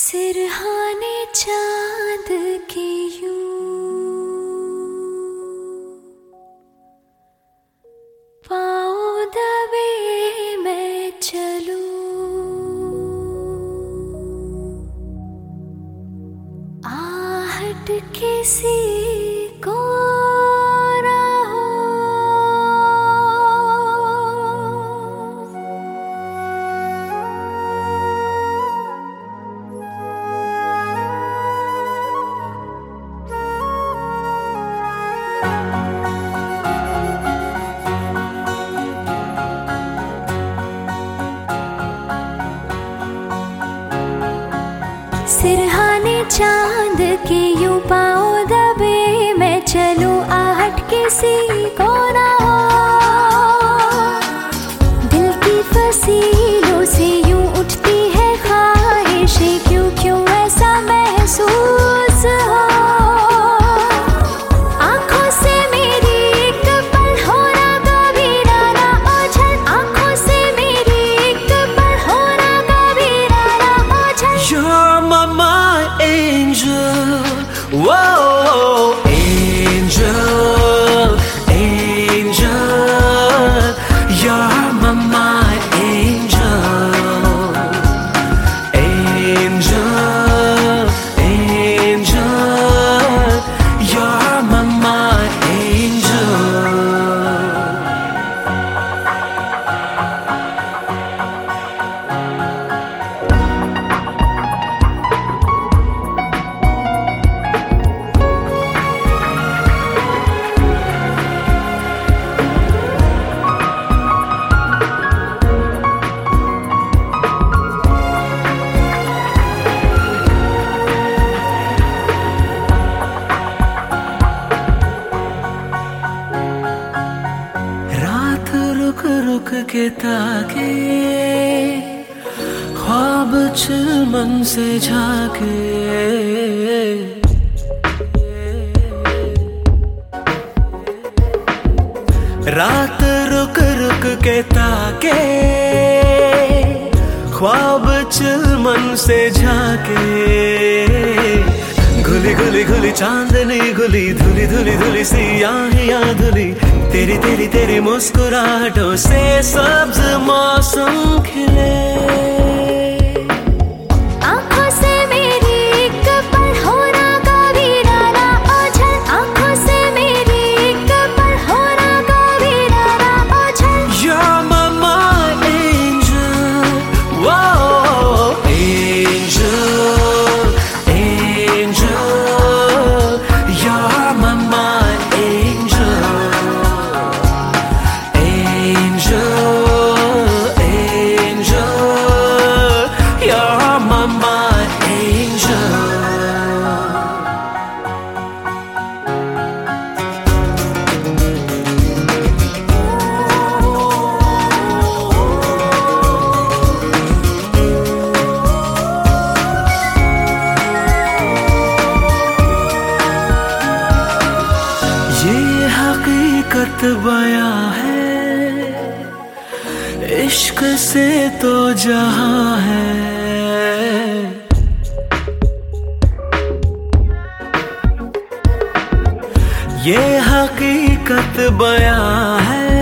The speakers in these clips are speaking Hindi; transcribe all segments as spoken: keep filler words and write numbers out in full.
सिरहाने चांद के यूं पाँव दबे मैं चलूं, आहट किसी को ना हो, सिरहाने चांद के यूं पाँव दबे मैं चलूं, आहट किसी को ना हो। दिल की फसीलों से यूं उठती है ख्वाहिशें, क्यों क्यों ऐसा महसूस हो। आंखों से मेरी एक पल होना कभी ना ओझल, आंखों से मेरी एक पल होना कभी ना ओझल। You're my, my angel, whoa, angel, angel. You're my, my angel, angel, angel. You're my, my angel. रुक रुक के ताके, ख्वाब चिलमन से झाके। रात रुक रुक के ताके, ख्वाब चिलमन से झाके। घुली घुली घुली चांदनी घुली, धुली धुली धुली सियाहियां धुली। तेरी तेरी तेरी मुस्कुराहटों से सब्ज मौसम खिले। आंखों से मेरी एक पल होना कभी ना ओझल, आंखों से मेरी एक पल होना कभी ना ओझल। You're my, my angel, whoa, angel, angel. You're my, my angel, angel, angel. You're my, my angel. ये हकीकत बयां है, इश्क से तो जहां है। ये हकीकत बयां है,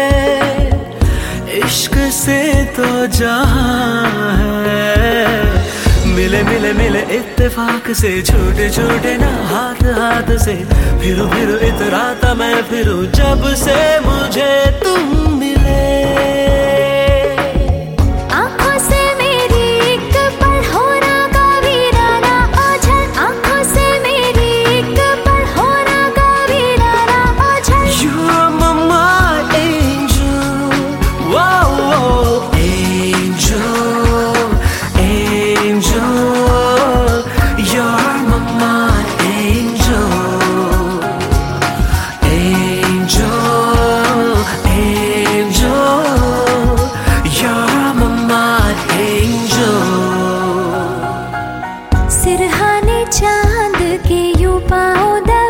इश्क से तो जहां है। मिले मिले मिले इत्तेफाक से, झूठे झूठे ना हाथ हाथ से। फिरू फिरू इतराता मैं फिरू, जब से मुझे तुम मिले। आंखों से मेरी एक पल होना कभी ना ओझल, आंखों से मेरी एक पल होना कभी ना ओझल। You're my, my angel, whoa, whoa, angel, angel. You're my, my angel, angel, angel. You're my, my angel. सिरहाने चांद के यूं पाँव